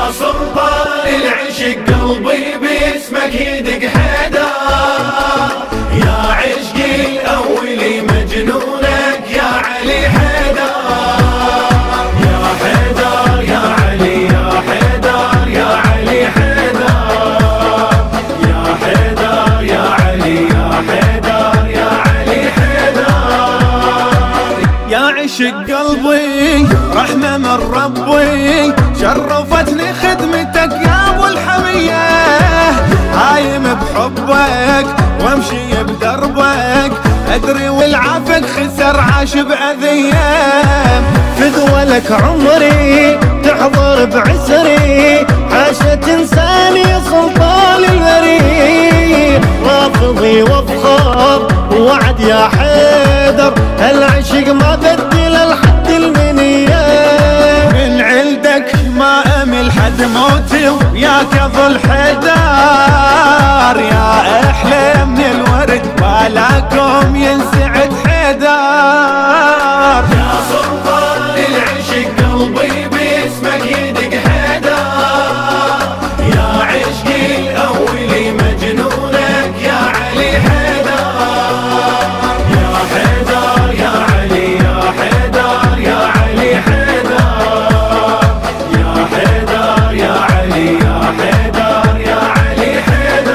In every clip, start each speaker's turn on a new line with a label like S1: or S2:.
S1: سلطان العشق قلبي باسمك يدق حيدر، يا عشقي الأولي مجنونك يا علي حيدر، يا حيدر يا علي يا حيدر يا علي حيدر، يا حيدر يا علي يا حيدر يا علي حيدر.
S2: يا عشق قلبي رحمة من ربي شرفتني خدمتك يا ابو الحمية، هايم بحبك وامشي بدربك ادري والعافك خسر عاش باذية،
S3: فدولك عمري تحضر بعسري عاشت انساني سلطان البريد، رافضي وافخر ووعد يا حيدر هالعشق ما بدل الحد المنيه،
S2: من عندك ما امل حد موتي وياك ظل حيدر، يا احلى من الورد ولاكم ينسعد حيدر.
S1: يا سلطان العشق قلبي باسمك يدق حيدر، يا عشقي الأولي مجنونك يا علي حيدر، يا حيدر يا علي يا حيدر يا علي حيدر، يا حيدر يا علي يا حيدر يا علي حيدر.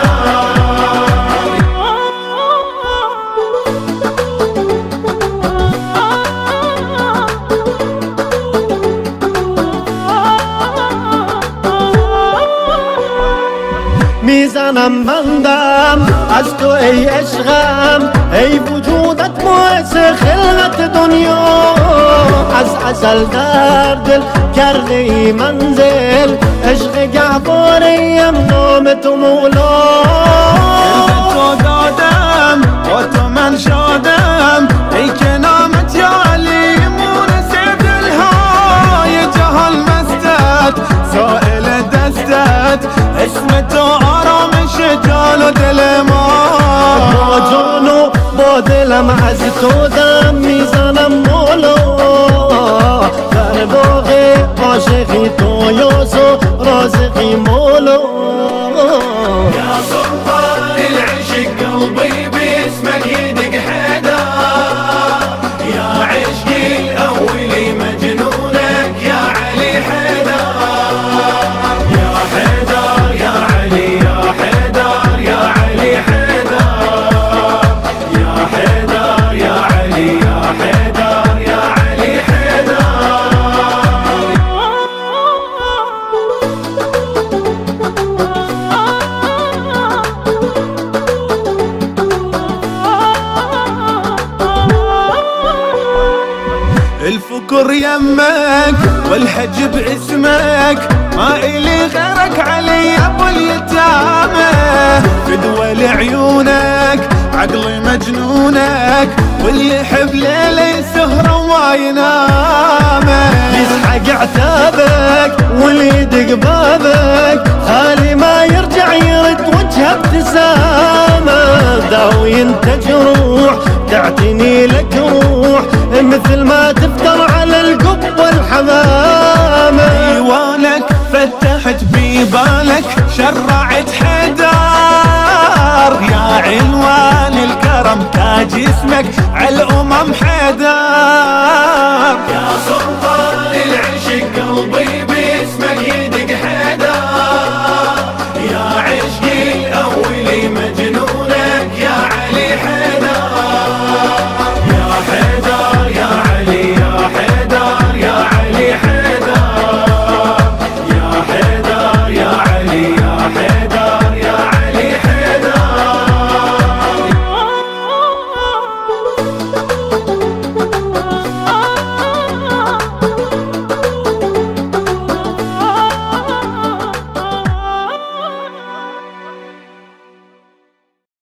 S3: ميزان مندم از تو ای عشقم ای وجودت موسه خلقت دنیا، از ازل در دل کرده ای منزل عشق گهواریم نام تو مولا،
S2: تو دادم و تو من شادم ای که نامت یا علی مونس دلهای جهان مستت سائل دستت اسم تو آرامش جان و دل ما،
S3: با جان و با دلم از تو دم میزنم مولا، در باغ عاشقی تو یاسو رازقی مولا.
S1: يا سلطان العشق قلبي باسمك يدق حيدر، يا عشقي الأولي مجنونك يا علي حيدر، يا حيدر يا علي يا حيدر يا علي حيدر، يا حيدر يا علي يا حيدر يا علي حيدر.
S2: الفكر يمك والحج باسمك ما إلي غيرك علي ابو اليتامى، فدوى عيونك عقلي مجنونك واللي يحب ليلة يسهر وما ينام،
S3: يسحق عتابك واللي يدق بابك خالي ما يرجع يرد وجهه ابتسامه، داوي انت جروح تعتني لك روح مثل ما تفتر على القب والحمامه،
S2: ايوانك فتحت بيبالك شرعت حيدر، يا عنوان الكرم تاج اسمك على الامم حيدر.
S1: يا سلطان